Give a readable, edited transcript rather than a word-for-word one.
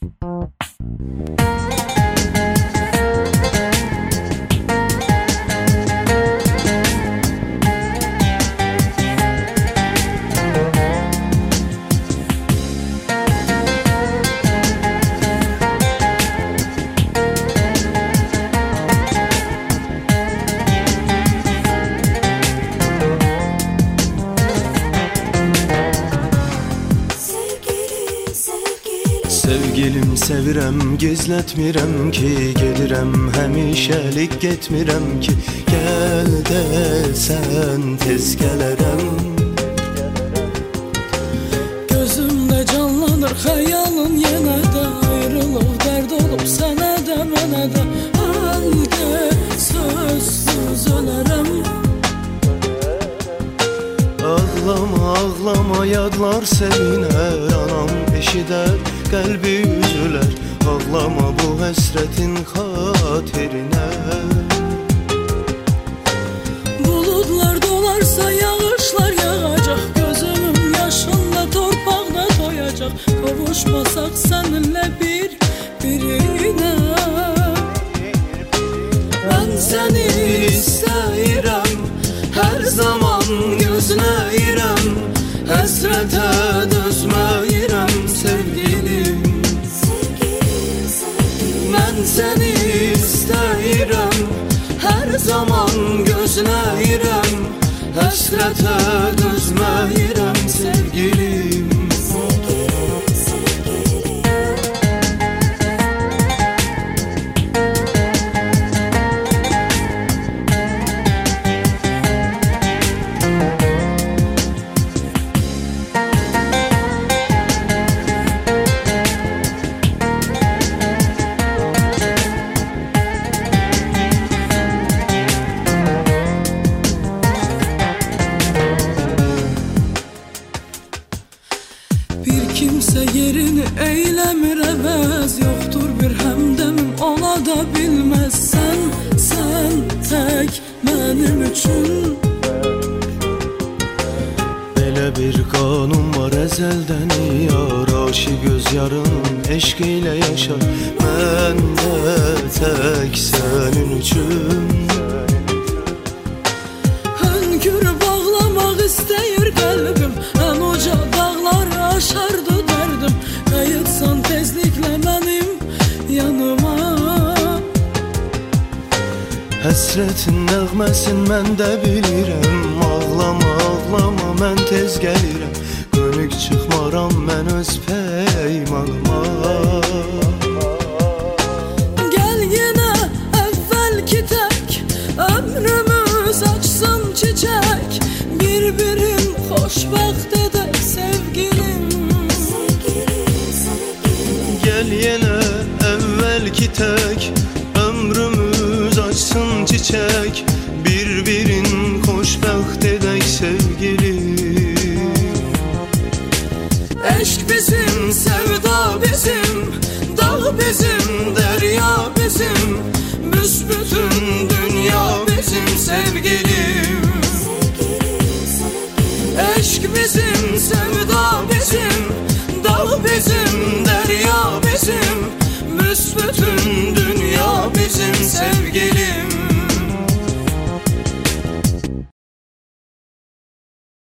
Sevgilim sevirəm, gizlətmirəm ki, gedirəm, həmişəlik getmirəm ki, gəl desən tez gələrəm. Gözümdə canlanır xəyalın yenə də, ayrılıq dərd olub sənə də mənə də, halde sözsüz ölərəm. Ağlama, ağlama, yadlar sevinər, anam eşidər, qəlbi üzülər, ağlama bu həsrətin xatirinə. Buludlar dolarsa yağışlar yağacaq, gözümün yaşında torpaqda doyacaq, qovuşmasaq səninlə bir-birinə. Mən səni istəyirəm, hər zaman gözləyirəm, həsrətə dözməyirəm sevgilim. Mən səni istəyirəm, hər zaman gözləyirəm, həsrətə dözməyirəm sevgilim. Kimsə yerini eyləmir əvəz, yoxdur bir həmdəmim ola da bilməz. Sən tək mənim üçün. Belə bir qanun var əzəldən yar, aşiq öz yarının eşq ilə yaşar, mən də tək sənin üçün. Hönkür bağlamaq istəyir qəlbim, ən uca dağları aşardı dərdim, qayıtsan tezliklə mənim yanıma. Həsrətin nəğməsin mən də bilirəm, ağlama, ağlama, mən tez gəlirəm, dönük çıxmaram mən öz peymanıma. Gəl yenə əvvəlki tək, ömrümüz açsın çiçək, bir-birin xoşbəxt edək sevgilim. Gəl yenə əvvəlki tək, ömrümüz açsın çiçək, bir-birin xoşbəxt edək sevgilim. Eşq bizim, sevda bizim, dağ bizim, dərya bizim, büsbütün dünya bizim sevgilim. Eşq bizim, sevda bizim, dağ bizim, dərya bizim, büsbütün dünya bizim sevgilim.